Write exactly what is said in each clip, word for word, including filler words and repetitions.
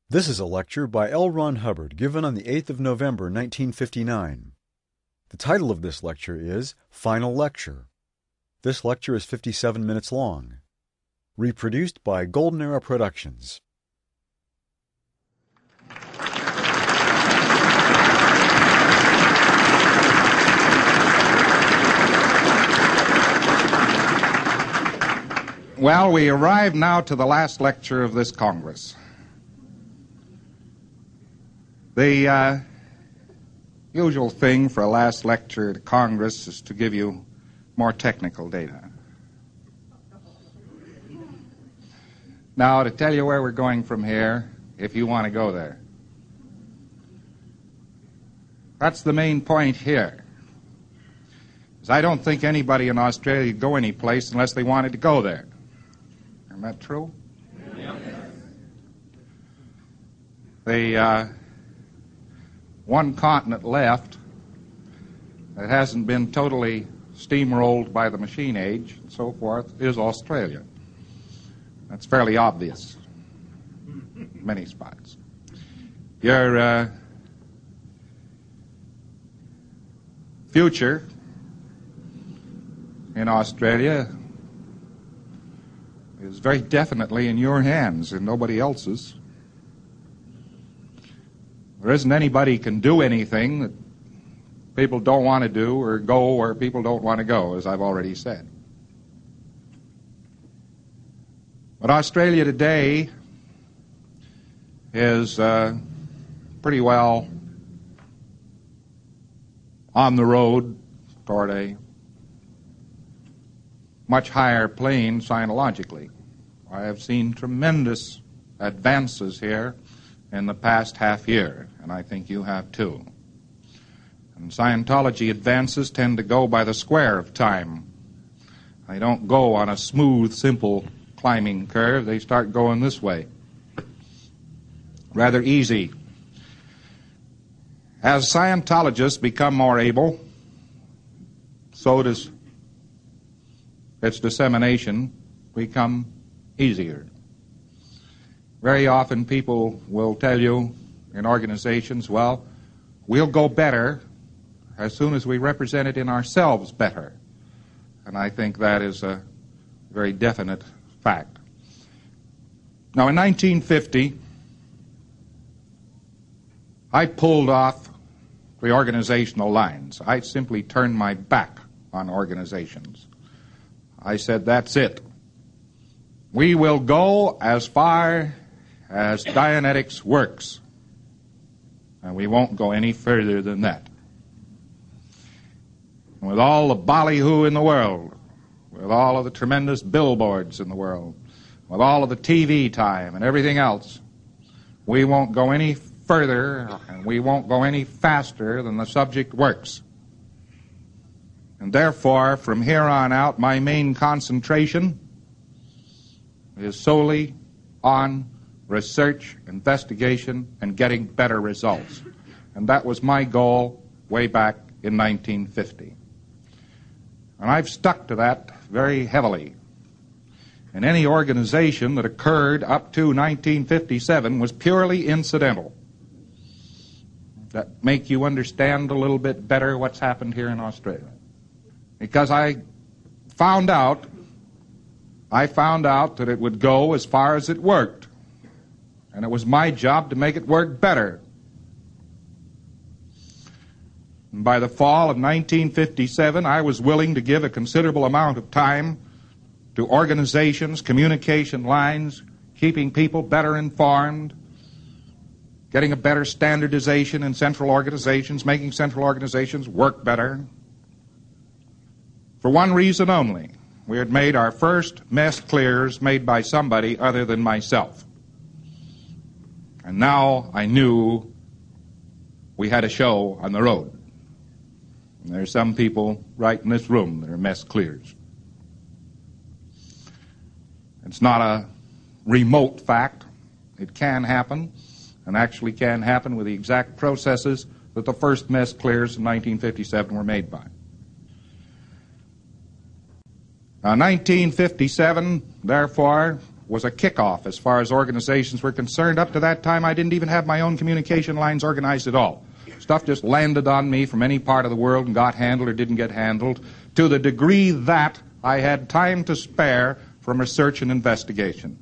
This is a lecture by L. Ron Hubbard given on the eighth of November, nineteen fifty-nine. The title of this lecture is Final Lecture. This lecture is fifty-seven minutes long. Reproduced by Golden Era Productions. Well, we arrive now to the last lecture of this Congress. The uh, usual thing for a last lecture to Congress is to give you more technical data. Now, to tell you where we're going from here, if you want to go there. That's the main point here. Because I don't think anybody in Australia would go any place unless they wanted to go there. Isn't that true? Yeah. The uh, one continent left that hasn't been totally steamrolled by the machine age and so forth is Australia. That's fairly obvious in many spots. Your uh, future in Australia is very definitely in your hands and nobody else's. There isn't anybody can do anything that people don't want to do or go where people don't want to go, as I've already said. But Australia today is uh, pretty well on the road toward a much higher plane scientologically. I have seen tremendous advances here in the past half year, and I think you have too. And Scientology advances tend to go by the square of time. They don't go on a smooth, simple climbing curve. They start going this way. Rather easy. As Scientologists become more able, so does its dissemination become easier. Very often people will tell you in organizations, well, we'll go better as soon as we represent it in ourselves better. And I think that is a very definite fact. Now, in nineteen fifty, I pulled off the organizational lines. I simply turned my back on organizations. I said, that's it. We will go as far as Dianetics works, and we won't go any further than that. And with all the ballyhoo in the world, with all of the tremendous billboards in the world, with all of the T V time and everything else, we won't go any further and we won't go any faster than the subject works. And therefore, from here on out, my main concentration is solely on research, investigation, and getting better results. And that was my goal way back in nineteen fifty. And I've stuck to that very heavily. And any organization that occurred up to nineteen fifty-seven was purely incidental. That make you understand a little bit better what's happened here in Australia. Because I found out, I found out that it would go as far as it worked. And it was my job to make it work better. And by the fall of nineteen fifty-seven, I was willing to give a considerable amount of time to organizations, communication lines, keeping people better informed, getting a better standardization in central organizations, making central organizations work better. For one reason only. We had made our first mess clears made by somebody other than myself. And now I knew we had a show on the road. And there's some people right in this room that are mess clears. It's not a remote fact. It can happen, and actually can happen with the exact processes that the first mess clears in nineteen fifty-seven were made by. Now, nineteen fifty-seven, therefore, was a kickoff as far as organizations were concerned. Up to that time, I didn't even have my own communication lines organized at all. Stuff just landed on me from any part of the world and got handled or didn't get handled, to the degree that I had time to spare from research and investigation.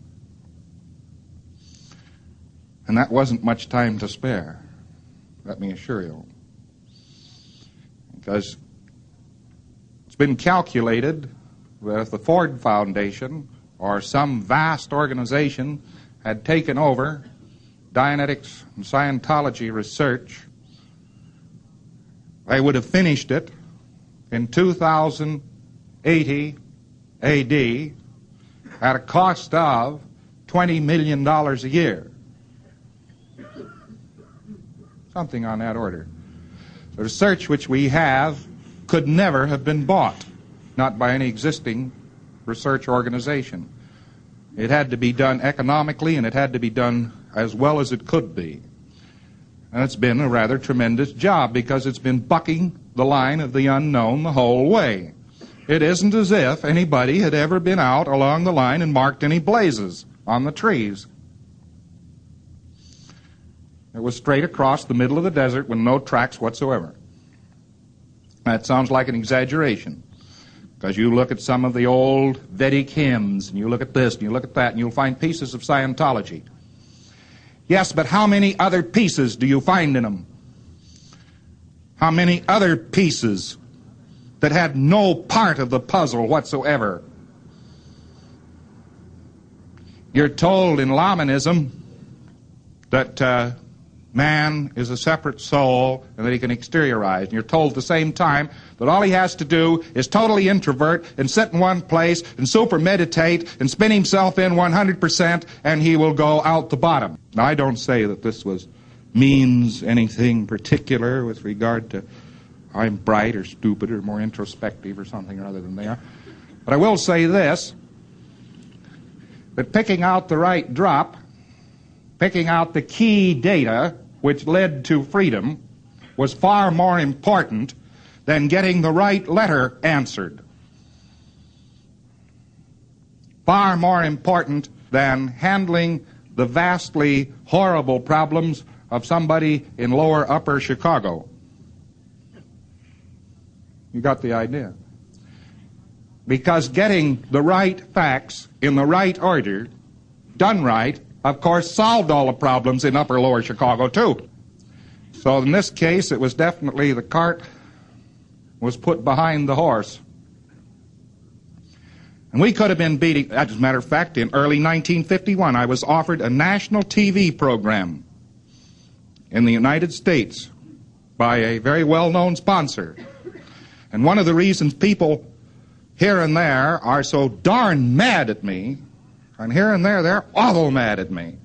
And that wasn't much time to spare, let me assure you. Because it's been calculated that if the Ford Foundation or some vast organization had taken over Dianetics and Scientology research, they would have finished it in two thousand eighty A D at a cost of twenty million dollars a year. Something on that order. The research which we have could never have been bought, not by any existing research organization. It had to be done economically, and it had to be done as well as it could be. And it's been a rather tremendous job because it's been bucking the line of the unknown the whole way. It isn't as if anybody had ever been out along the line and marked any blazes on the trees. It was straight across the middle of the desert with no tracks whatsoever. That sounds like an exaggeration, because you look at some of the old Vedic hymns, and you look at this, and you look at that, and you'll find pieces of Scientology. Yes, but how many other pieces do you find in them? How many other pieces that had no part of the puzzle whatsoever? You're told in Lamanism that uh, man is a separate soul and that he can exteriorize. And you're told at the same time that all he has to do is totally introvert and sit in one place and super meditate and spin himself in one hundred percent and he will go out the bottom. Now, I don't say that this was means anything particular with regard to I'm bright or stupid or more introspective or something or other than they are. But I will say this, that picking out the right drop, picking out the key data which led to freedom, was far more important than getting the right letter answered. Far more important than handling the vastly horrible problems of somebody in lower upper Chicago. You got the idea? Because getting the right facts in the right order, done right, of course, solved all the problems in upper lower Chicago, too. So in this case, it was definitely the cart was put behind the horse. And we could have been beating, as a matter of fact, in early nineteen fifty-one, I was offered a national T V program in the United States by a very well-known sponsor. And one of the reasons people here and there are so darn mad at me, and here and there they're awful mad at me,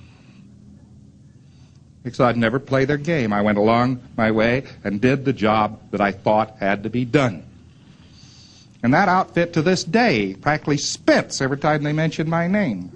because I'd never play their game. I went along my way and did the job that I thought had to be done. And that outfit to this day practically spits every time they mention my name.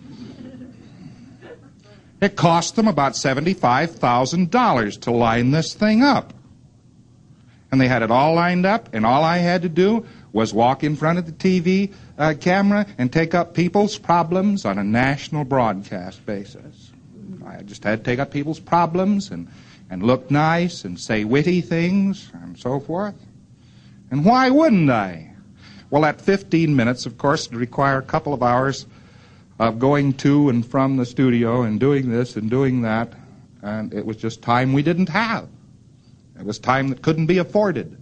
It cost them about seventy-five thousand dollars to line this thing up. And they had it all lined up, and all I had to do was walk in front of the T V uh, camera and take up people's problems on a national broadcast basis. I just had to take up people's problems and, and look nice and say witty things and so forth. And why wouldn't I? Well, at fifteen minutes, of course, would require a couple of hours of going to and from the studio and doing this and doing that, and it was just time we didn't have. It was time that couldn't be afforded.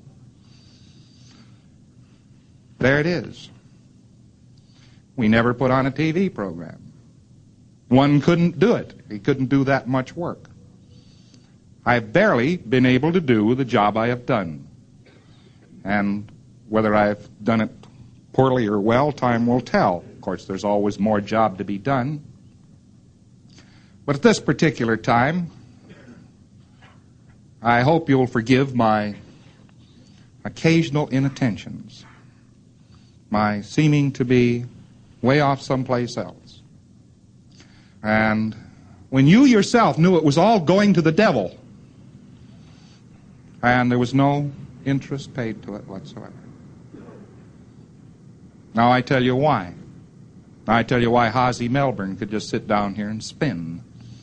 There it is. We never put on a T V program. One couldn't do it. He couldn't do that much work. I've barely been able to do the job I have done. And whether I've done it poorly or well, time will tell. Of course, there's always more job to be done. But at this particular time, I hope you'll forgive my occasional inattentions, my seeming to be way off someplace else. And when you yourself knew it was all going to the devil, and there was no interest paid to it whatsoever. Now I tell you why. I tell you why Hossie Melbourne could just sit down here and spin.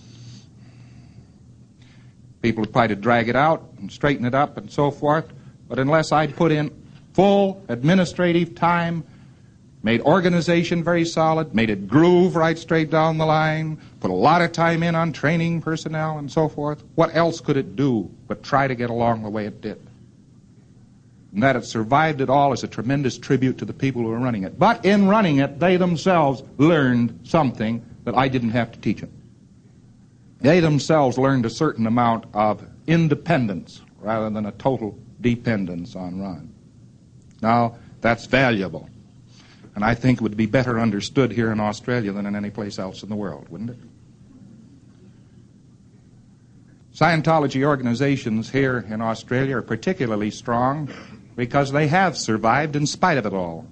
People would try to drag it out and straighten it up and so forth, but unless I'd put in full administrative time, made organization very solid, made it groove right straight down the line, put a lot of time in on training personnel and so forth, what else could it do but try to get along the way it did? And that it survived it all is a tremendous tribute to the people who were running it. But in running it, they themselves learned something that I didn't have to teach them. They themselves learned a certain amount of independence rather than a total dependence on Ron. Now, that's valuable. And I think it would be better understood here in Australia than in any place else in the world, wouldn't it? Scientology organizations here in Australia are particularly strong because they have survived in spite of it all.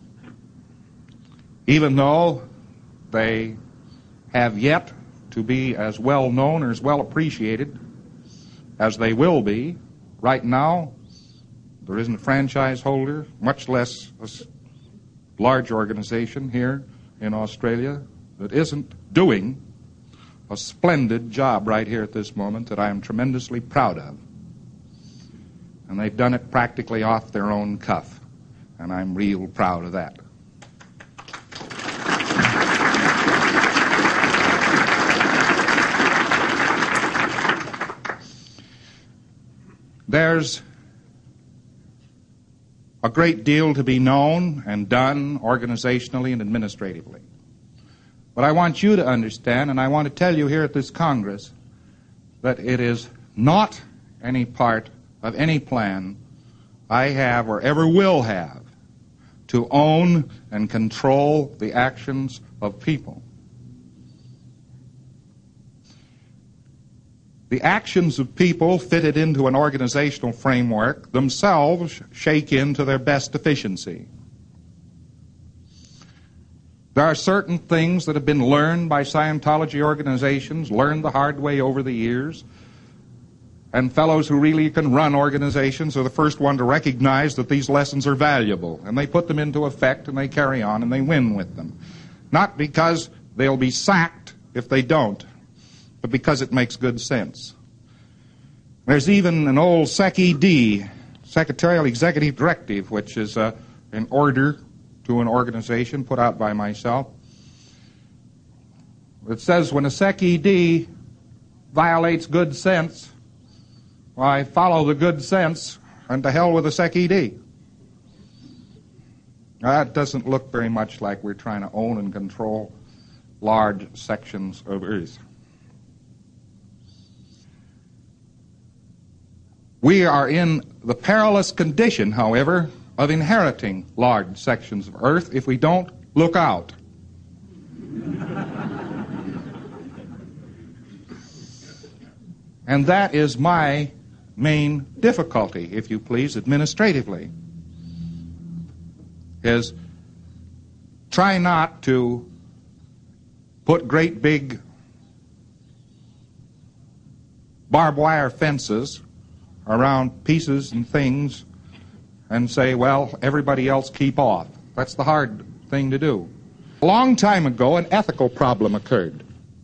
Even though they have yet to be as well known or as well appreciated as they will be, right now there isn't a franchise holder, much less a large organization here in Australia that isn't doing a splendid job right here at this moment that I am tremendously proud of. And they've done it practically off their own cuff, and I'm real proud of that. There's a great deal to be known and done organizationally and administratively. But I want you to understand, and I want to tell you here at this Congress, that it is not any part of any plan I have or ever will have to own and control the actions of people. The actions of people fitted into an organizational framework themselves shake into their best efficiency. There are certain things that have been learned by Scientology organizations, learned the hard way over the years, and fellows who really can run organizations are the first one to recognize that these lessons are valuable, and they put them into effect, and they carry on, and they win with them. Not because they'll be sacked if they don't, but because it makes good sense. There's even an old S E C E D, Secretarial Executive Directive, which is uh, an order to an organization put out by myself. It says when a S E C E D violates good sense, why, follow the good sense, and to hell with a S E C E D. Now, that doesn't look very much like we're trying to own and control large sections of Earth. We are in the perilous condition, however, of inheriting large sections of Earth if we don't look out. And that is my main difficulty, if you please, administratively, is try not to put great big barbed wire fences around pieces and things and say, well, everybody else keep off. That's the hard thing to do. A long time ago, an ethical problem occurred.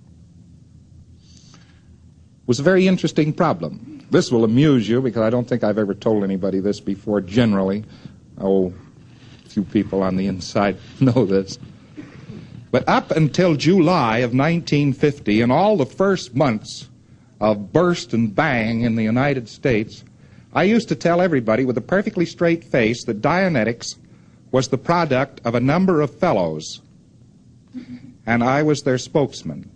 It was a very interesting problem. This will amuse you because I don't think I've ever told anybody this before generally. Oh, a few people on the inside know this. But up until July of nineteen fifty, in all the first months of burst and bang in the United States, I used to tell everybody with a perfectly straight face that Dianetics was the product of a number of fellows, and I was their spokesman.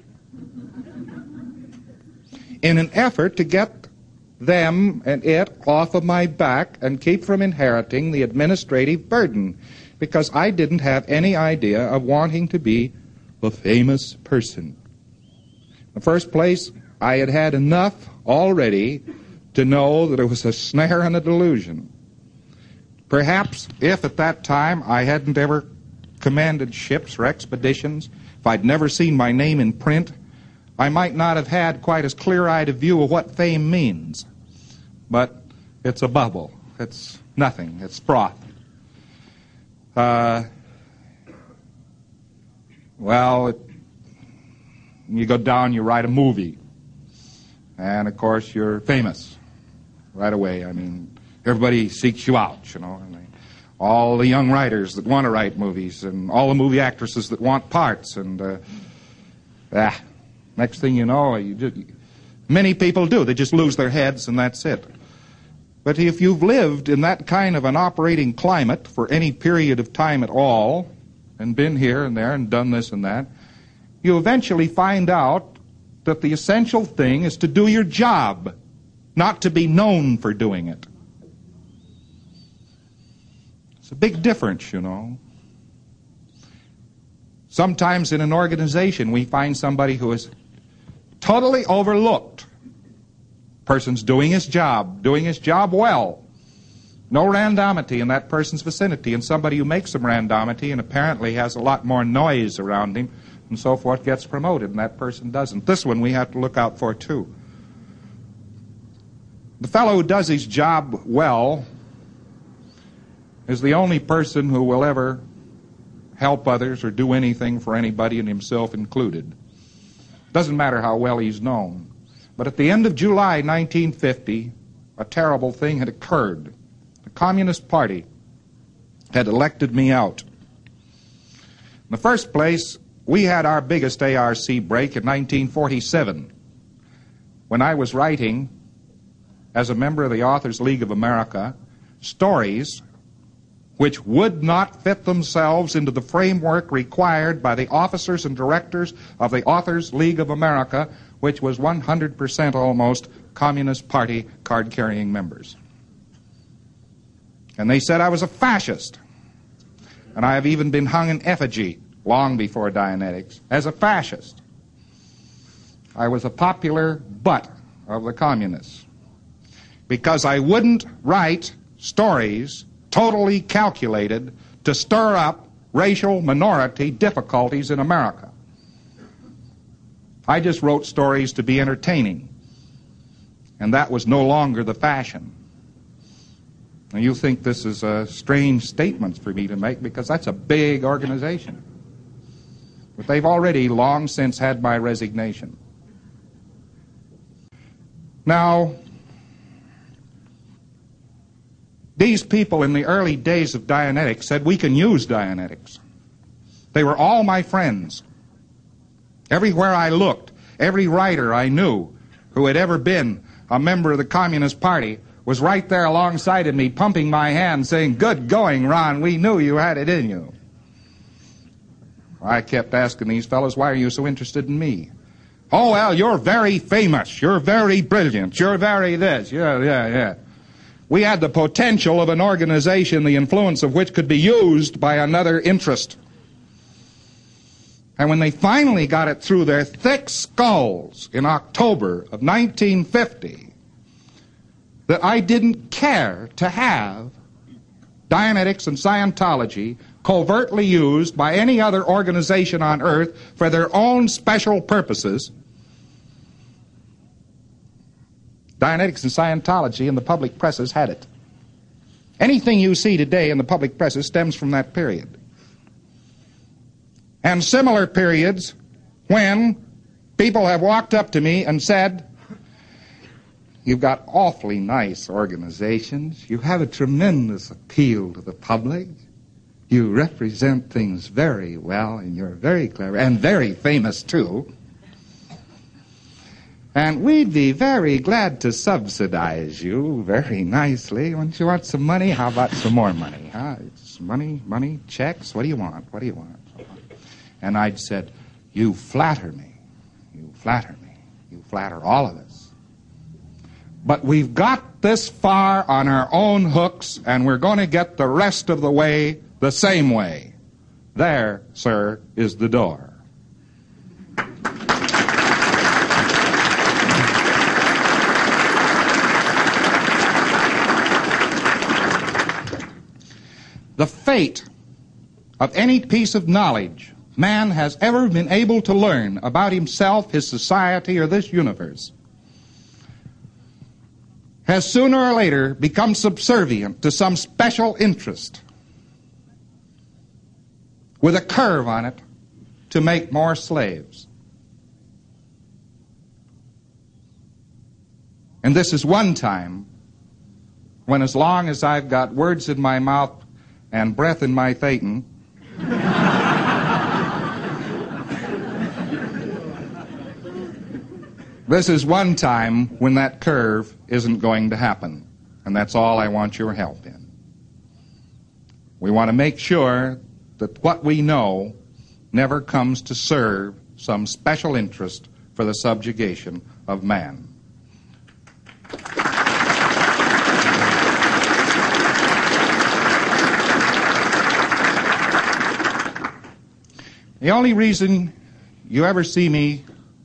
In an effort to get them and it off of my back and keep from inheriting the administrative burden, because I didn't have any idea of wanting to be a famous person. In the first place, I had had enough already to know that it was a snare and a delusion. Perhaps if at that time I hadn't ever commanded ships or expeditions, if I'd never seen my name in print, I might not have had quite as clear-eyed a view of what fame means. But it's a bubble. It's nothing. It's froth. Uh, well, it, you go down, you write a movie. And, of course, you're famous right away. I mean, everybody seeks you out, you know. I mean, all the young writers that want to write movies and all the movie actresses that want parts. And, uh, ah, next thing you know, you just, many people do. They just lose their heads and that's it. But if you've lived in that kind of an operating climate for any period of time at all, and been here and there and done this and that, you eventually find out that the essential thing is to do your job, not to be known for doing it. It's a big difference, you know. Sometimes in an organization we find somebody who is totally overlooked. Person's doing his job, doing his job well. No randomity in that person's vicinity, and somebody who makes some randomity and apparently has a lot more noise around him and so forth gets promoted, and that person doesn't. This one we have to look out for, too. The fellow who does his job well is the only person who will ever help others or do anything for anybody, and himself included. Doesn't matter how well he's known. But at the end of July nineteen fifty, a terrible thing had occurred. The Communist Party had elected me out. In the first place, we had our biggest A R C break in nineteen forty-seven, when I was writing, as a member of the Authors League of America, stories which would not fit themselves into the framework required by the officers and directors of the Authors League of America, which was one hundred percent almost Communist Party card-carrying members. And they said I was a fascist. And I have even been hung in effigy long before Dianetics as a fascist. I was a popular butt of the communists because I wouldn't write stories totally calculated to stir up racial minority difficulties in America. I just wrote stories to be entertaining, and that was no longer the fashion. Now, you think this is a strange statement for me to make because that's a big organization. But they've already long since had my resignation. Now, these people in the early days of Dianetics said we can use Dianetics. They were all my friends. Everywhere I looked, every writer I knew who had ever been a member of the Communist Party was right there alongside of me, pumping my hand, saying, "Good going, Ron, we knew you had it in you." I kept asking these fellows, "Why are you so interested in me?" "Oh, well, you're very famous, you're very brilliant, you're very this." Yeah, yeah, yeah. We had the potential of an organization, the influence of which could be used by another interest. And when they finally got it through their thick skulls in October of nineteen fifty that I didn't care to have Dianetics and Scientology covertly used by any other organization on earth for their own special purposes, Dianetics and Scientology and the public presses had it. Anything you see today in the public presses stems from that period. And similar periods when people have walked up to me and said, "You've got awfully nice organizations. You have a tremendous appeal to the public. You represent things very well, and you're very clever, and very famous, too. And we'd be very glad to subsidize you very nicely. Don't you want some money? How about some more money? Huh? It's money, money, checks. What do you want? What do you want?" And I'd said, "You flatter me. You flatter me. You flatter all of us. But we've got this far on our own hooks, and we're going to get the rest of the way the same way. There, sir, is the door." The fate of any piece of knowledge man has ever been able to learn about himself, his society, or this universe has sooner or later become subservient to some special interest with a curve on it to make more slaves. And this is one time when, as long as I've got words in my mouth and breath in my phaeton, this is one time when that curve isn't going to happen. And that's all I want your help in. We want to make sure that what we know never comes to serve some special interest for the subjugation of man. The only reason you ever see me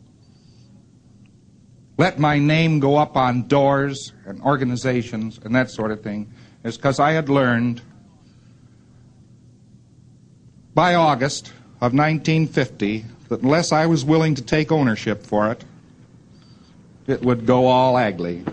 let my name go up on doors and organizations and that sort of thing is because I had learned by August of nineteen fifty that unless I was willing to take ownership for it, it would go all ugly.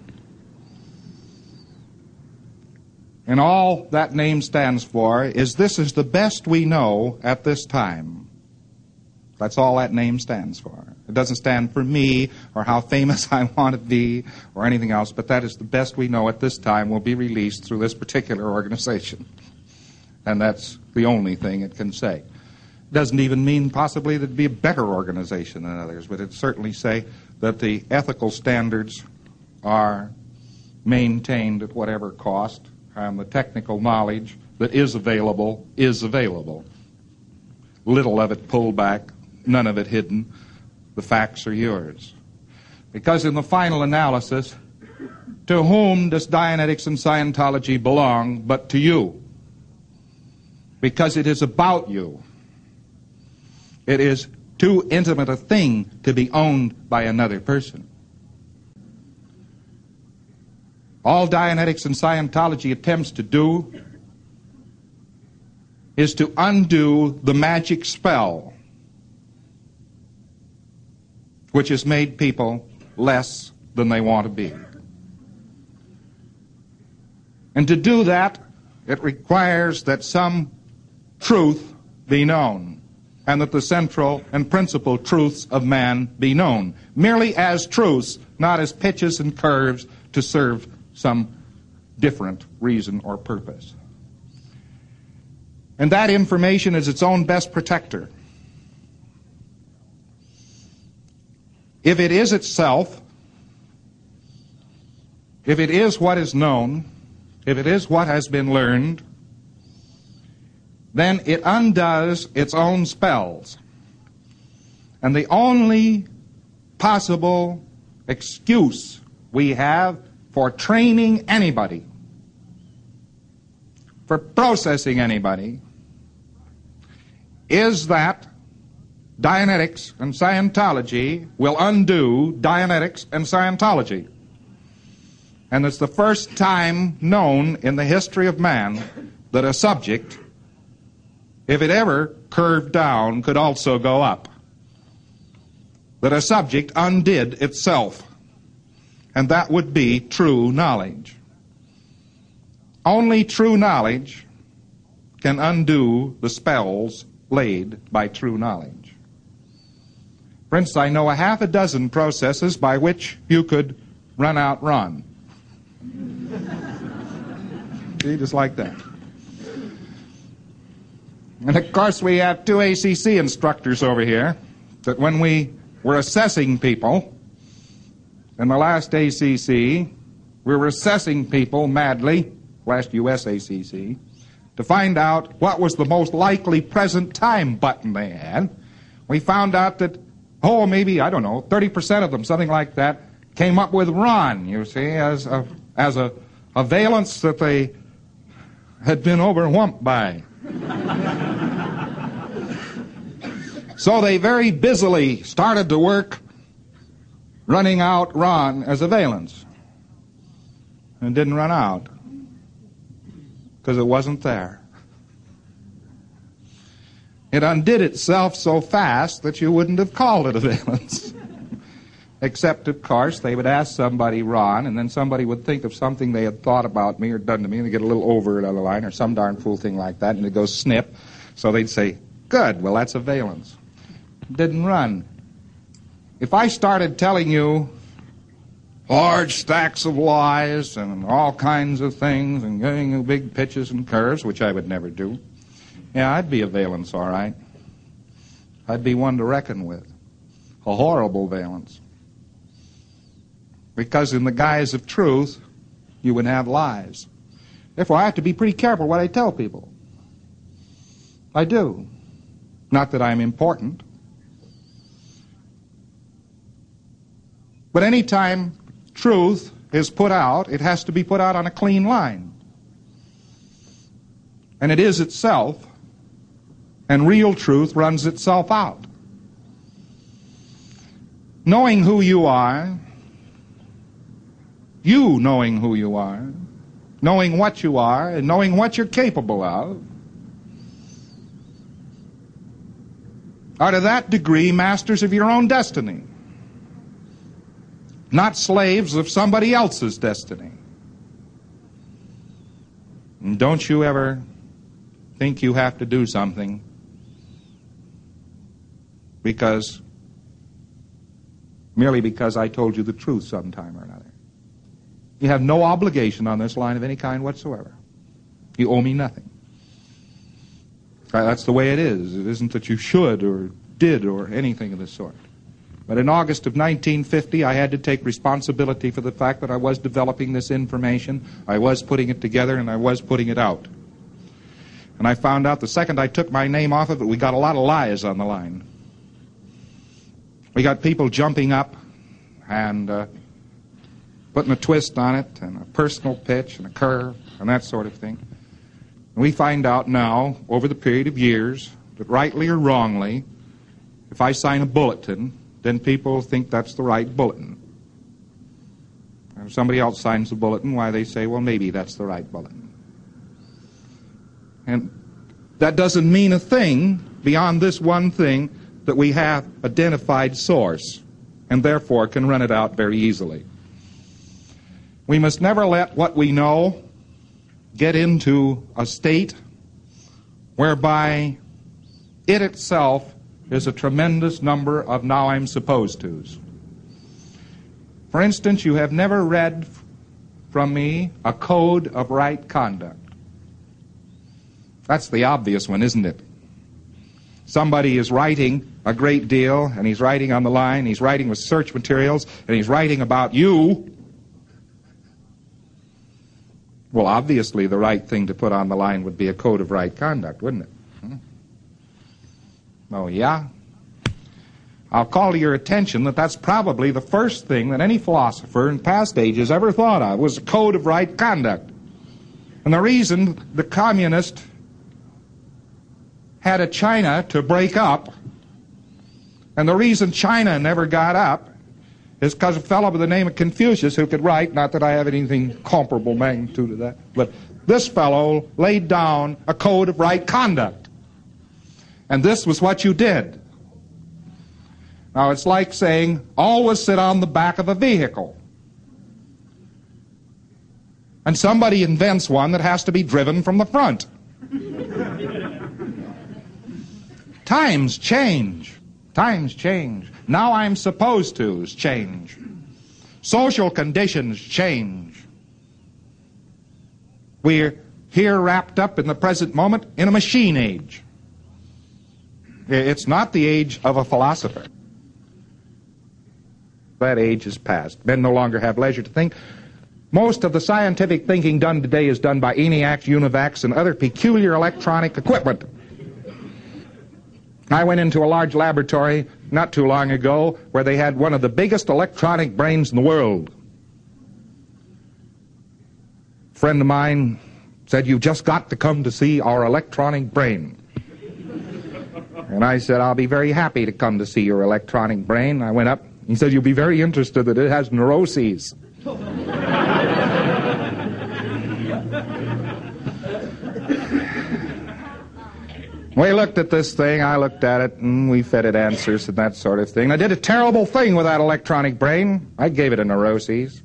And all that name stands for is this is the best we know at this time. That's all that name stands for. It doesn't stand for me or how famous I want to be or anything else, but that is the best we know at this time will be released through this particular organization. And that's the only thing it can say. It doesn't even mean possibly that it'd be a better organization than others, but it'd certainly say that the ethical standards are maintained at whatever cost, and the technical knowledge that is available is available. Little of it pulled back, none of it hidden. The facts are yours. Because in the final analysis, to whom does Dianetics and Scientology belong but to you? Because it is about you. It is too intimate a thing to be owned by another person. All Dianetics and Scientology attempts to do is to undo the magic spell which has made people less than they want to be. And to do that, it requires that some truth be known, and that the central and principal truths of man be known, merely as truths, not as pitches and curves to serve some different reason or purpose. And that information is its own best protector. If it is itself, if it is what is known, if it is what has been learned, then it undoes its own spells. And the only possible excuse we have for training anybody, for processing anybody, is that Dianetics and Scientology will undo Dianetics and Scientology. And it's the first time known in the history of man that a subject, if it ever curved down, could also go up. That a subject undid itself. And that would be true knowledge. Only true knowledge can undo the spells laid by true knowledge. For instance, I know a half a dozen processes by which you could run out Ron. See, just like that. And of course we have two A C C instructors over here that when we were assessing people in the last A C C, we were assessing people madly, last U S A C C, to find out what was the most likely present time button they had. We found out that, oh, maybe, I don't know, thirty percent of them, something like that, came up with Ron, you see, as a, as a, a valence that they had been overwhelmed by. So they very busily started to work running out Ron as a valence. And it didn't run out because it wasn't there. It undid itself so fast that you wouldn't have called it a valence. Except, of course, they would ask somebody Ron, and then somebody would think of something they had thought about me or done to me, and they get a little over it on the line, or some darn fool thing like that, and it goes snip. So they'd say, good, well, that's a valence. didn't run. If I started telling you large stacks of lies and all kinds of things and giving you big pitches and curves, which I would never do, yeah, I'd be a valence, all right. I'd be one to reckon with. A horrible valence. Because in the guise of truth, you would have lies. Therefore, I have to be pretty careful what I tell people. I do. Not that I'm important. But any time truth is put out, it has to be put out on a clean line. And it is itself, and real truth runs itself out. Knowing who you are, you knowing who you are, knowing what you are, and knowing what you're capable of, are to that degree masters of your own destiny, not slaves of somebody else's destiny. And don't you ever think you have to do something because, merely because I told you the truth sometime or another. You have no obligation on this line of any kind whatsoever. You owe me nothing. That's the way it is. It isn't that you should or did or anything of the sort. But in August of nineteen fifty, I had to take responsibility for the fact that I was developing this information, I was putting it together, and I was putting it out. And I found out the second I took my name off of it, we got a lot of lies on the line. We got people jumping up and uh, putting a twist on it, and a personal pitch, and a curve, and that sort of thing. And we find out now, over the period of years, that rightly or wrongly, if I sign a bulletin, then people think that's the right bulletin. And if somebody else signs the bulletin, why, they say, well, maybe that's the right bulletin. And that doesn't mean a thing beyond this one thing, that we have identified source, and therefore can run it out very easily. We must never let what we know get into a state whereby it itself is a tremendous number of now I'm supposed to's. For instance, you have never read from me a code of right conduct. That's the obvious one, isn't it? Somebody is writing a great deal, and he's writing on the line, he's writing with search materials, and he's writing about you. Well, obviously, the right thing to put on the line would be a code of right conduct, wouldn't it? Hmm? Oh, yeah? I'll call to your attention that that's probably the first thing that any philosopher in past ages ever thought of, was a code of right conduct. And the reason the communist had a China to break up, and the reason China never got up, is because a fellow by the name of Confucius who could write, not that I have anything comparable magnitude to that, but this fellow laid down a code of right conduct. And this was what you did. Now, it's like saying, always sit on the back of a vehicle. And somebody invents one that has to be driven from the front. Times change. Times change. Now I'm supposed to's change. Social conditions change. We're here wrapped up in the present moment in a machine age. It's not the age of a philosopher. That age is past. Men no longer have leisure to think. Most of the scientific thinking done today is done by ENIACs, UNIVACs, and other peculiar electronic equipment. I went into a large laboratory not too long ago where they had one of the biggest electronic brains in the world. A friend of mine said, "You've just got to come to see our electronic brain." And I said, "I'll be very happy to come to see your electronic brain." I went up. He said, "You'll be very interested that it has neuroses." We looked at this thing, I looked at it, and we fed it answers and that sort of thing. I did a terrible thing with that electronic brain. I gave it a neuroses.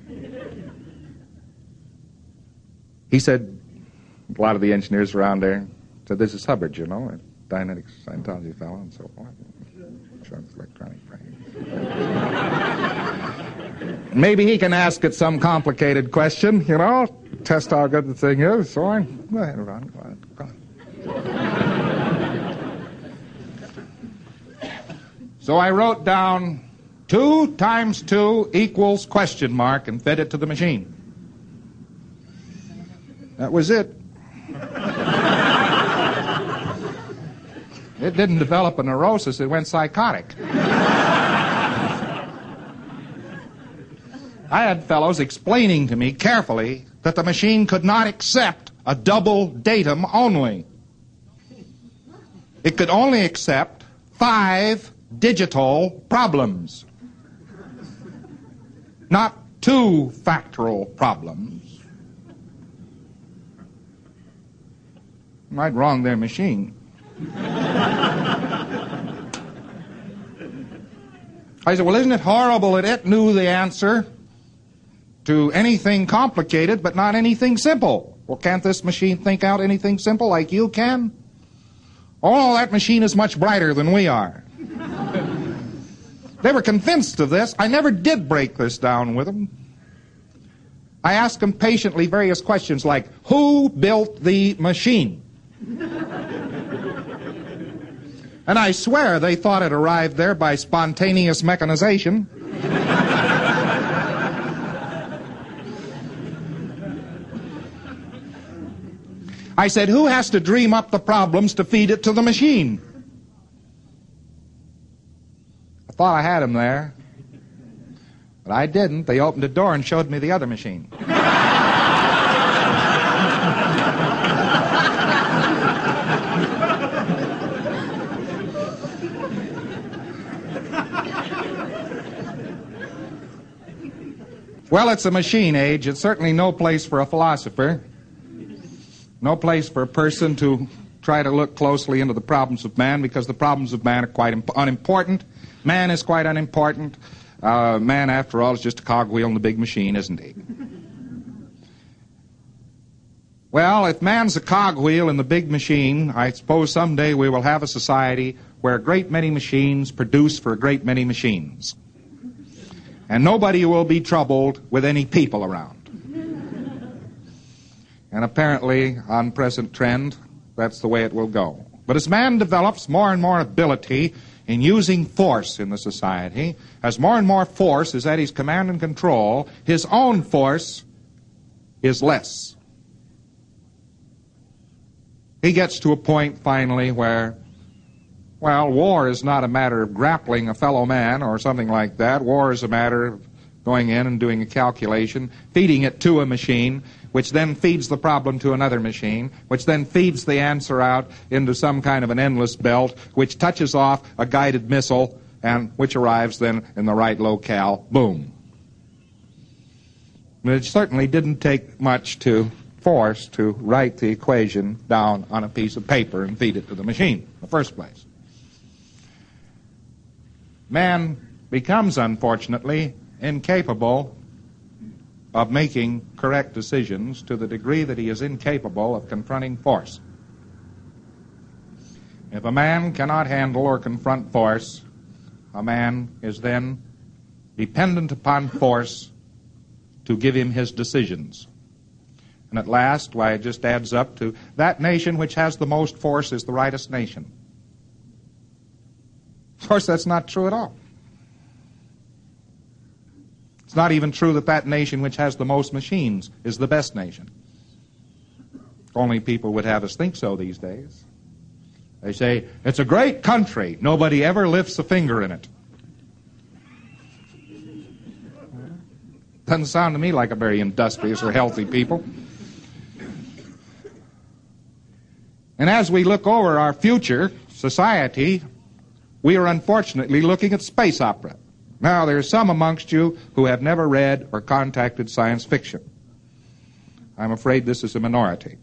He said, a lot of the engineers around there said, "This is Hubbard, you know, a Dianetics Scientology fellow," and so forth. electronic brain. Maybe he can ask it some complicated question, you know, test how good the thing is, so on. Go ahead, Ron, go ahead, go ahead. So I wrote down two times two equals question mark and fed it to the machine. That was it. It didn't develop a neurosis, it went psychotic. I had fellows explaining to me carefully that the machine could not accept a double datum only. It could only accept five digital problems, not two factoral problems. Right, wrong their machine. I said, well, isn't it horrible that it knew the answer to anything complicated but not anything simple? Well, can't this machine think out anything simple like you can? Oh, that machine is much brighter than we are. They were convinced of this. I never did break this down with them. I asked them patiently various questions like, who built the machine? And I swear they thought it arrived there by spontaneous mechanization. I said, who has to dream up the problems to feed it to the machine? I thought I had him there, but I didn't. They opened the door and showed me the other machine. Well, it's a machine age. It's certainly no place for a philosopher. No place for a person to try to look closely into the problems of man, because the problems of man are quite imp- unimportant. Man is quite unimportant. Uh, man, after all, is just a cogwheel in the big machine, isn't he? Well, if man's a cogwheel in the big machine, I suppose someday we will have a society where a great many machines produce for a great many machines. And nobody will be troubled with any people around. And apparently, on present trend, that's the way it will go. But as man develops more and more ability in using force in the society, as more and more force is at his command and control, his own force is less. He gets to a point, finally, where, well, war is not a matter of grappling a fellow man or something like that. War is a matter of going in and doing a calculation, feeding it to a machine, which then feeds the problem to another machine, which then feeds the answer out into some kind of an endless belt, which touches off a guided missile, and which arrives then in the right locale. Boom. But it certainly didn't take much to force to write the equation down on a piece of paper and feed it to the machine in the first place. Man becomes, unfortunately, incapable of making correct decisions to the degree that he is incapable of confronting force. If a man cannot handle or confront force, a man is then dependent upon force to give him his decisions. And at last, why, it just adds up to that nation which has the most force is the rightest nation. Of course, that's not true at all. It's not even true that that nation which has the most machines is the best nation. Only people would have us think so these days. They say, it's a great country. Nobody ever lifts a finger in it. Doesn't sound to me like a very industrious or healthy people. And as we look over our future society, we are unfortunately looking at space opera. Now, there are some amongst you who have never read or contacted science fiction. I'm afraid this is a minority.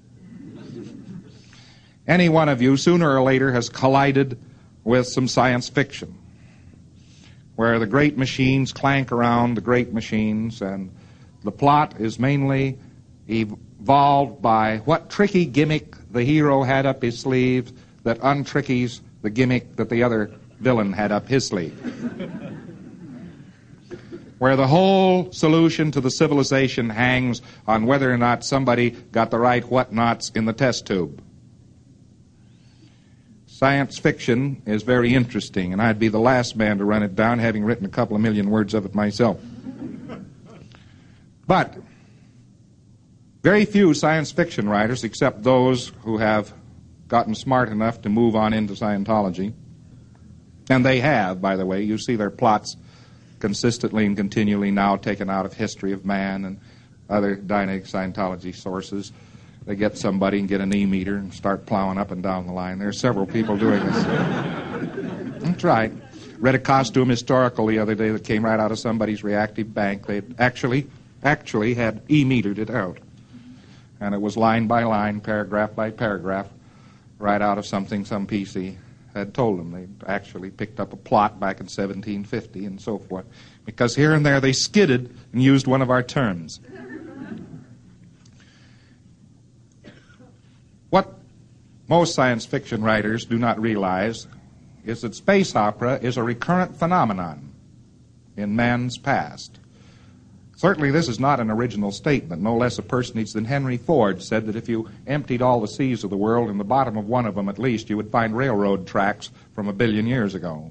Any one of you, sooner or later, has collided with some science fiction, where the great machines clank around the great machines, and the plot is mainly evolved by what tricky gimmick the hero had up his sleeve that untrickies the gimmick that the other villain had up his sleeve. Where the whole solution to the civilization hangs on whether or not somebody got the right whatnots in the test tube. Science fiction is very interesting, and I'd be the last man to run it down, having written a couple of million words of it myself. But very few science fiction writers, except those who have gotten smart enough to move on into Scientology, and they have, by the way. You see their plots consistently and continually now taken out of History of Man and other Dianetics Scientology sources. They get somebody and get an E-meter and start plowing up and down the line. There are several people doing this. That's right. Read a costume historical the other day that came right out of somebody's reactive bank. They actually, actually had E-metered it out. And it was line by line, paragraph by paragraph, right out of something some P C had told them. They actually picked up a plot back in seventeen fifty and so forth. Because here and there they skidded and used one of our terms. What most science fiction writers do not realize is that space opera is a recurrent phenomenon in man's past. Certainly this is not an original statement. No less a personage than Henry Ford said that if you emptied all the seas of the world, in the bottom of one of them at least, you would find railroad tracks from a billion years ago.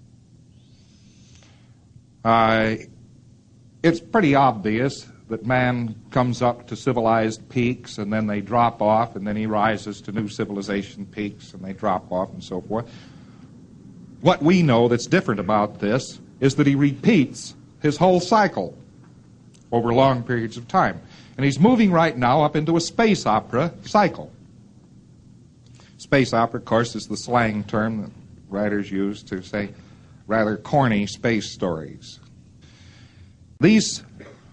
Uh, it's pretty obvious that man comes up to civilized peaks, and then they drop off, and then he rises to new civilization peaks, and they drop off, and so forth. What we know that's different about this is that he repeats his whole cycle over long periods of time. And he's moving right now up into a space opera cycle. Space opera, of course, is the slang term that writers use to say rather corny space stories. These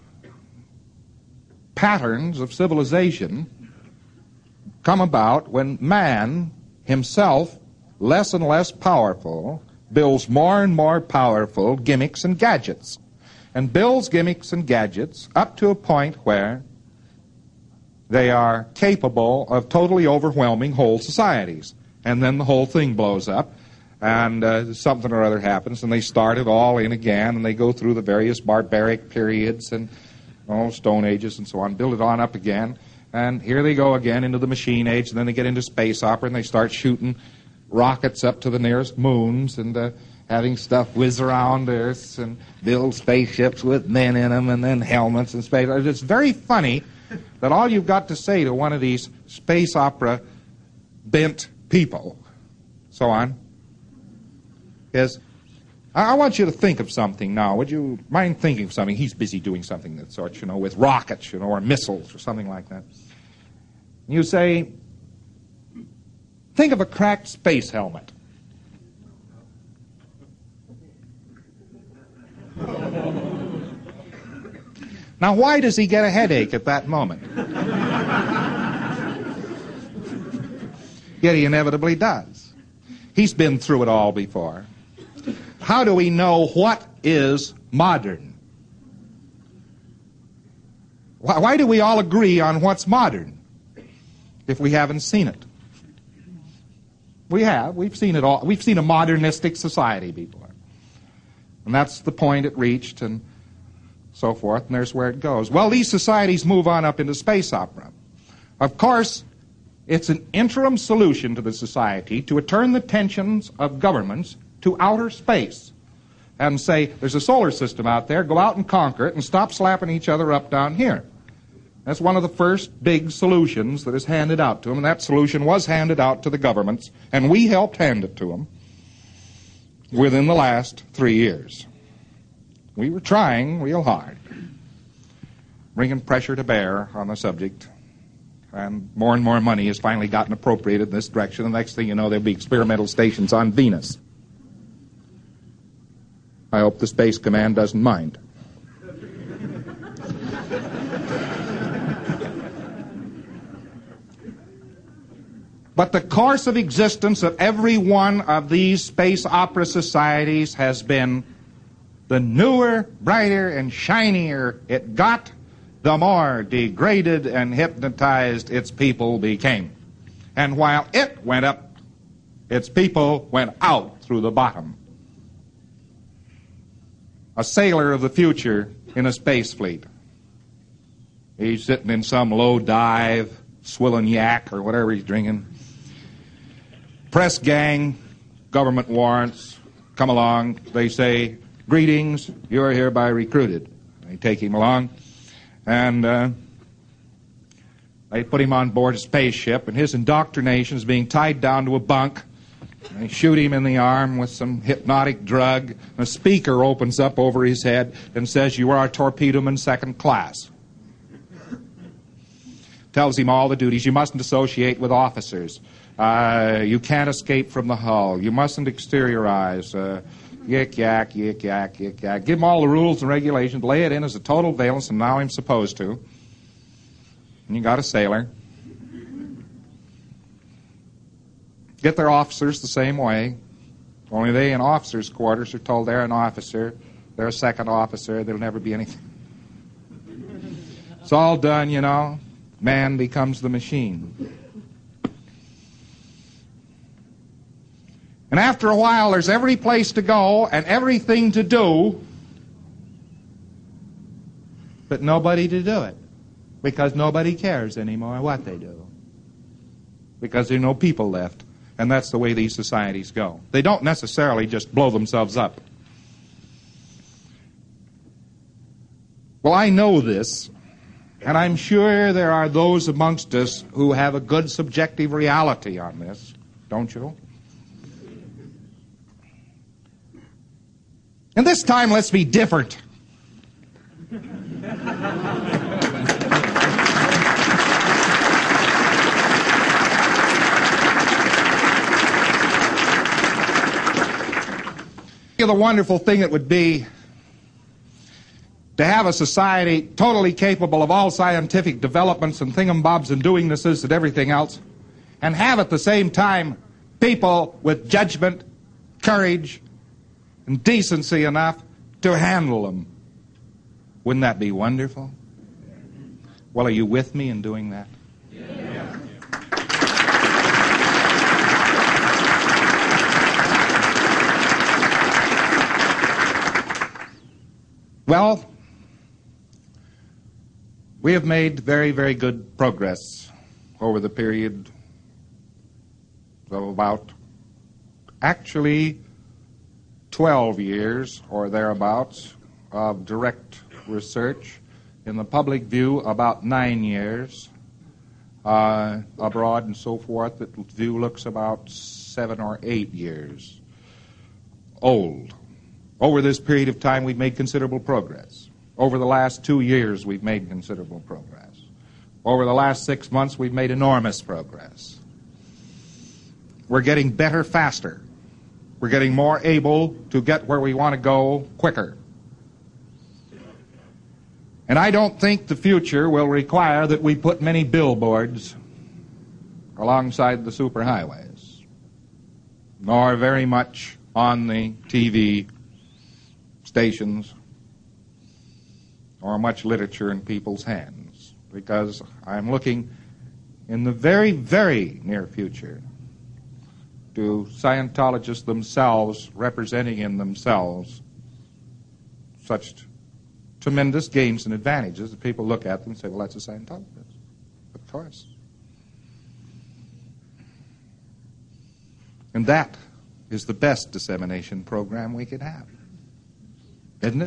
patterns of civilization come about when man himself, less and less powerful, builds more and more powerful gimmicks and gadgets. And builds gimmicks and gadgets up to a point where they are capable of totally overwhelming whole societies. And then the whole thing blows up, and uh, something or other happens, and they start it all in again, and they go through the various barbaric periods and oh, Stone Ages and so on, build it on up again, and here they go again into the machine age, and then they get into space opera, and they start shooting rockets up to the nearest moons, and uh, having stuff whiz around Earth and build spaceships with men in them and then helmets and space. It's very funny that all you've got to say to one of these space opera bent people, so on, is, I want you to think of something now. Would you mind thinking of something? He's busy doing something that sort, you know, with rockets, you know, or missiles or something like that. You say, think of a cracked space helmet. Now, why does he get a headache at that moment? Yet he inevitably does. He's been through it all before. How do we know what is modern? Why, why do we all agree on what's modern if we haven't seen it? We have. We've seen it all. We've seen a modernistic society before. And that's the point it reached, and so forth, and there's where it goes. Well, these societies move on up into space opera. Of course, it's an interim solution to the society to turn the tensions of governments to outer space and say, there's a solar system out there, go out and conquer it and stop slapping each other up down here. That's one of the first big solutions that is handed out to them, and that solution was handed out to the governments, and we helped hand it to them within the last three years. We were trying real hard, bringing pressure to bear on the subject, and more and more money has finally gotten appropriated in this direction. The next thing you know, there'll be experimental stations on Venus. I hope the Space Command doesn't mind. But the course of existence of every one of these space opera societies has been the newer, brighter, and shinier it got, the more degraded and hypnotized its people became. And while it went up, its people went out through the bottom. a sailor of the future in a space fleet. He's sitting in some low dive, swilling yak or whatever he's drinking. Press gang, government warrants, come along. They say, greetings, you are hereby recruited. They take him along, and uh, they put him on board a spaceship, and his indoctrination is being tied down to a bunk. They shoot him in the arm with some hypnotic drug, and a speaker opens up over his head and says, you are a torpedoman second class. Tells him all the duties. You mustn't associate with officers. Uh, you can't escape from the hull. You mustn't exteriorize. Uh, yik yak, yik yak, yik yak. Give him all the rules and regulations. Lay it in as a total valence, and now I'm supposed to. And you got a sailor. Get their officers the same way. Only they in officers' quarters are told they're an officer. They're a second officer. There'll never be anything. It's all done, you know. Man becomes the machine. And after a while, there's every place to go and everything to do, but nobody to do it. Because nobody cares anymore what they do. Because there are no people left. And that's the way these societies go. They don't necessarily just blow themselves up. Well, I know this. And I'm sure there are those amongst us who have a good subjective reality on this, don't you? And this time, let's be different. The wonderful thing it would be to have a society totally capable of all scientific developments and thingamabobs and doingnesses and everything else, and have at the same time people with judgment, courage, and decency enough to handle them. Wouldn't that be wonderful? Well, are you with me in doing that? Yeah. Well, we have made very, very good progress over the period of about actually twelve years or thereabouts of direct research. In the public view, about nine years. Uh, abroad and so forth, the view looks about seven or eight years old. Over this period of time, we've made considerable progress. Over the last two years, we've made considerable progress. Over the last six months, we've made enormous progress. We're getting better faster. We're getting more able to get where we want to go quicker. And I don't think the future will require that we put many billboards alongside the superhighways, nor very much on the T V stations, or much literature in people's hands, because I'm looking in the very, very near future to Scientologists themselves representing in themselves such tremendous gains and advantages that people look at them and say, well, that's a Scientologist. Of course. And that is the best dissemination program we could have. Isn't it?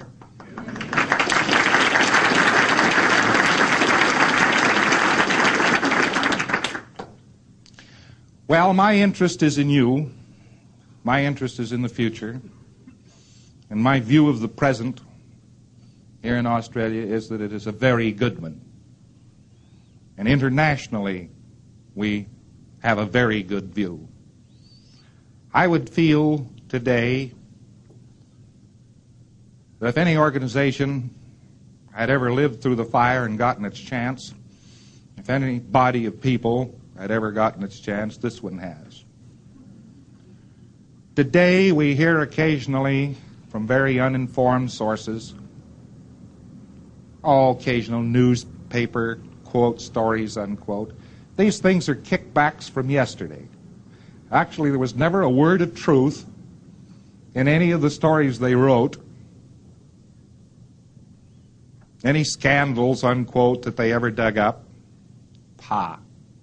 Well, my interest is in you. My interest is in the future. And my view of the present here in Australia is that it is a very good one. And internationally, we have a very good view. I would feel today that if any organization had ever lived through the fire and gotten its chance, if any body of people had ever gotten its chance, this one has. Today we hear occasionally from very uninformed sources, all occasional newspaper quote stories, unquote. These things are kickbacks from yesterday. Actually, there was never a word of truth in any of the stories they wrote any scandals, unquote, that they ever dug up? Pa.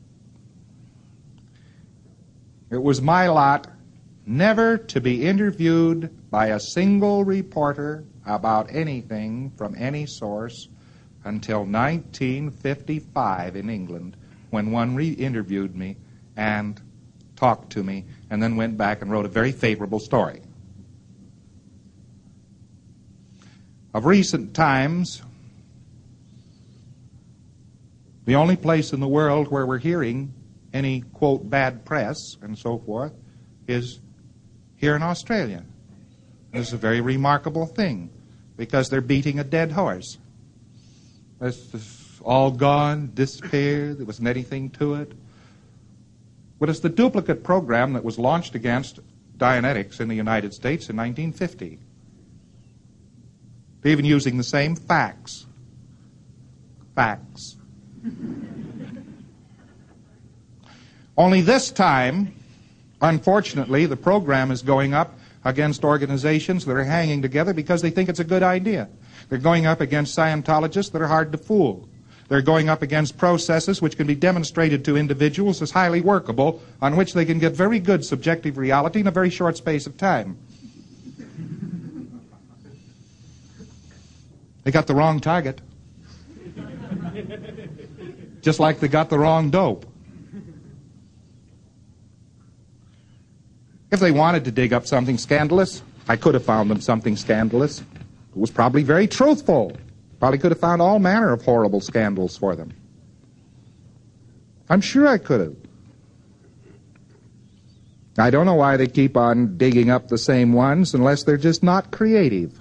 It was my lot never to be interviewed by a single reporter about anything from any source until nineteen fifty-five in England, when one re-interviewed me and talked to me and then went back and wrote a very favorable story. Of recent times, the only place in the world where we're hearing any, quote, bad press and so forth is here in Australia. This is a very remarkable thing because they're beating a dead horse. This is all gone, disappeared, there wasn't anything to it. But it's the duplicate program that was launched against Dianetics in the United States in nineteen fifty. They're even using the same facts. Facts. Only this time, unfortunately, the program is going up against organizations that are hanging together because they think it's a good idea. They're going up against Scientologists that are hard to fool. They're going up against processes which can be demonstrated to individuals as highly workable, on which they can get very good subjective reality in a very short space of time. They got the wrong target. Just like they got the wrong dope. If they wanted to dig up something scandalous, I could have found them something scandalous. It was probably very truthful. Probably could have found all manner of horrible scandals for them. I'm sure I could have. I don't know why they keep on digging up the same ones unless they're just not creative.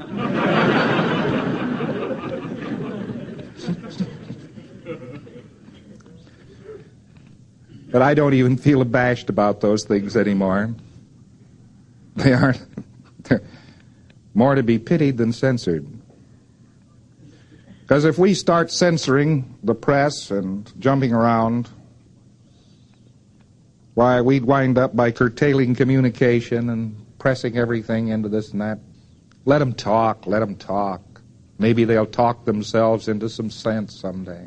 But I don't even feel abashed about those things anymore. They aren't. They're more to be pitied than censored. Because if we start censoring the press and jumping around, why, we'd wind up by curtailing communication and pressing everything into this and that. Let them talk, let them talk. Maybe they'll talk themselves into some sense someday.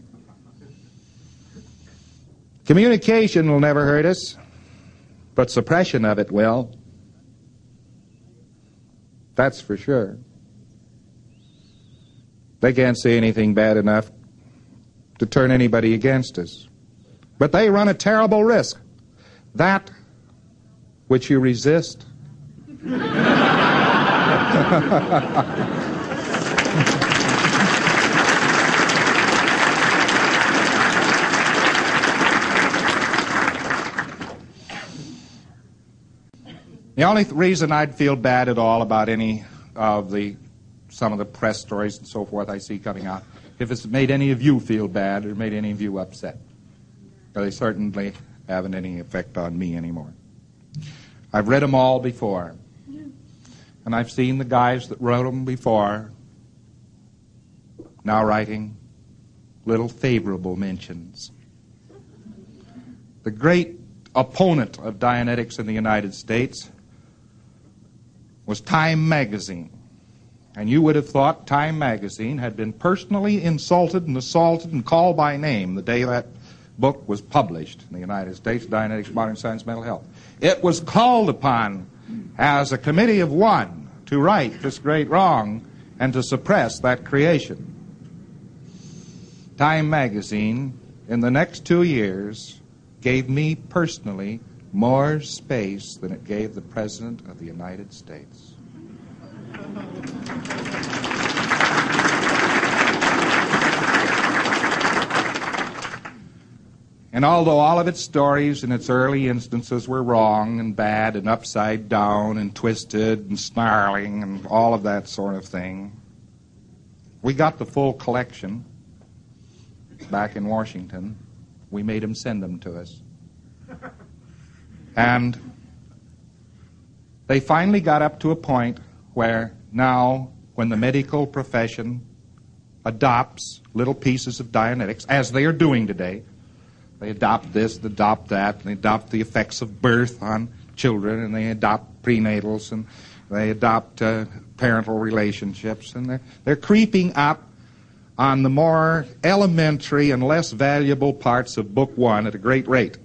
Communication will never hurt us, but suppression of it will. That's for sure. They can't say anything bad enough to turn anybody against us. But they run a terrible risk. That which you resist. The only th- reason I'd feel bad at all about any of the, some of the press stories and so forth I see coming out, if it's made any of you feel bad or made any of you upset. But they certainly haven't any effect on me anymore. I've read them all before. And I've seen the guys that wrote them before now writing little favorable mentions. The great opponent of Dianetics in the United States was Time magazine. And you would have thought Time magazine had been personally insulted and assaulted and called by name the day that book was published in the United States, Dianetics, Modern Science, Mental Health. It was called upon as a committee of one to right this great wrong and to suppress that creation. Time magazine, in the next two years, gave me personally more space than it gave the President of the United States. And although all of its stories in its early instances were wrong and bad and upside down and twisted and snarling and all of that sort of thing, we got the full collection back in Washington. We made them send them to us. And they finally got up to a point where now, when the medical profession adopts little pieces of Dianetics, as they are doing today, they adopt this, they adopt that, and they adopt the effects of birth on children, and they adopt prenatals, and they adopt uh, parental relationships, and they're, they're creeping up on the more elementary and less valuable parts of Book One at a great rate.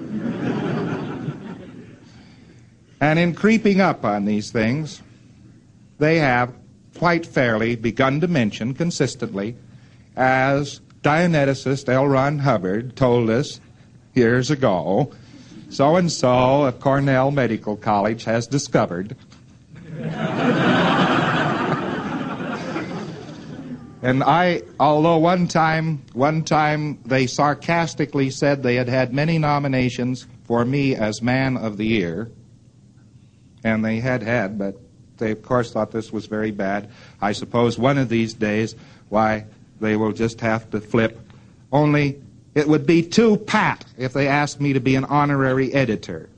And in creeping up on these things, they have quite fairly begun to mention consistently, as Dianeticist L. Ron Hubbard told us years ago, so-and-so at Cornell Medical College has discovered. And I, although one time, one time they sarcastically said they had had many nominations for me as Man of the Year, and they had had, but they of course thought this was very bad. I suppose one of these days, why, they will just have to flip. Only it would be too pat if they asked me to be an honorary editor.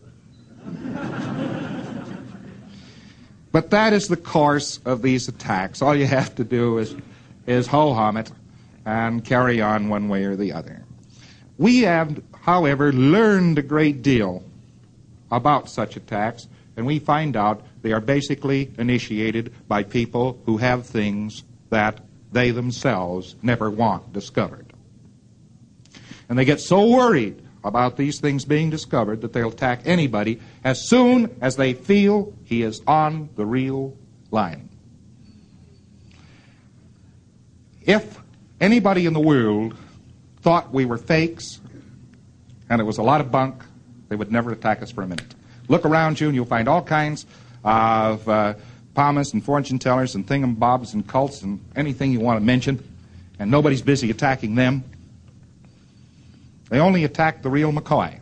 But that is the course of these attacks. All you have to do is, is ho-hum it and carry on one way or the other. We have, however, learned a great deal about such attacks, and we find out they are basically initiated by people who have things that they themselves never want discovered. And they get so worried about these things being discovered that they'll attack anybody as soon as they feel he is on the real line. If anybody in the world thought we were fakes and it was a lot of bunk, they would never attack us for a minute. Look around you and you'll find all kinds of uh, palmists and fortune tellers and thingamabobs and cults and anything you want to mention, and nobody's busy attacking them. They only attack the real McCoy.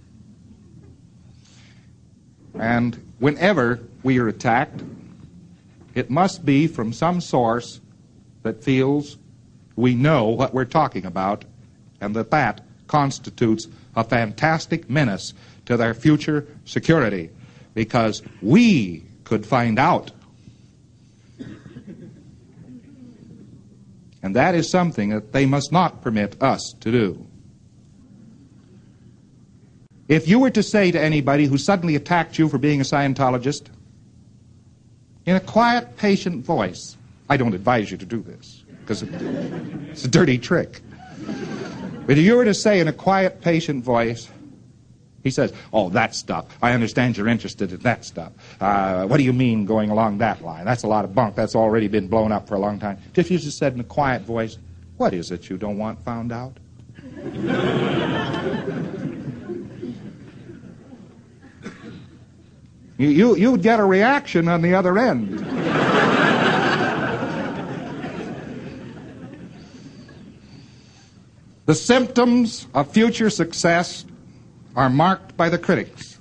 And whenever we are attacked, it must be from some source that feels we know what we're talking about, and that that constitutes a fantastic menace to their future security, because we could find out. And that is something that they must not permit us to do. If you were to say to anybody who suddenly attacked you for being a Scientologist, in a quiet, patient voice, I don't advise you to do this, because it's a dirty trick. But if you were to say in a quiet, patient voice, he says, oh, that stuff. I understand you're interested in that stuff. Uh, what do you mean going along that line? That's a lot of bunk. That's already been blown up for a long time. If you just said in a quiet voice, what is it you don't want found out? you, you, you would get a reaction on the other end. The symptoms of future success are marked by the critics.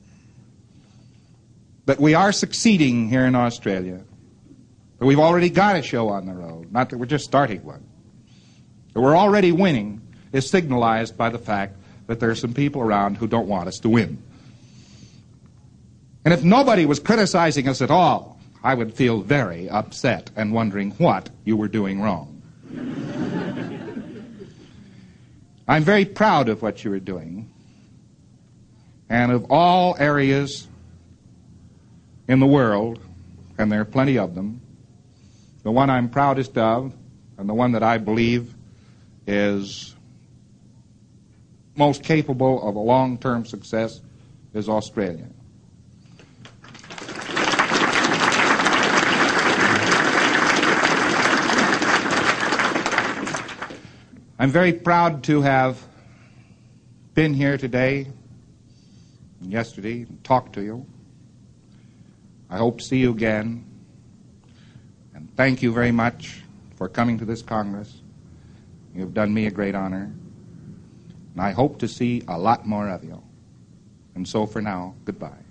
That we are succeeding here in Australia. That we've already got a show on the road. Not that we're just starting one. That we're already winning is signalized by the fact that there are some people around who don't want us to win. And if nobody was criticizing us at all, I would feel very upset and wondering what you were doing wrong. I'm very proud of what you are doing. And of all areas in the world, and there are plenty of them, the one I'm proudest of, and the one that I believe is most capable of a long-term success, is Australia. I'm very proud to have been here today and yesterday and talked to you. I hope to see you again. And thank you very much for coming to this Congress. You've done me a great honor. And I hope to see a lot more of you. And so for now, goodbye.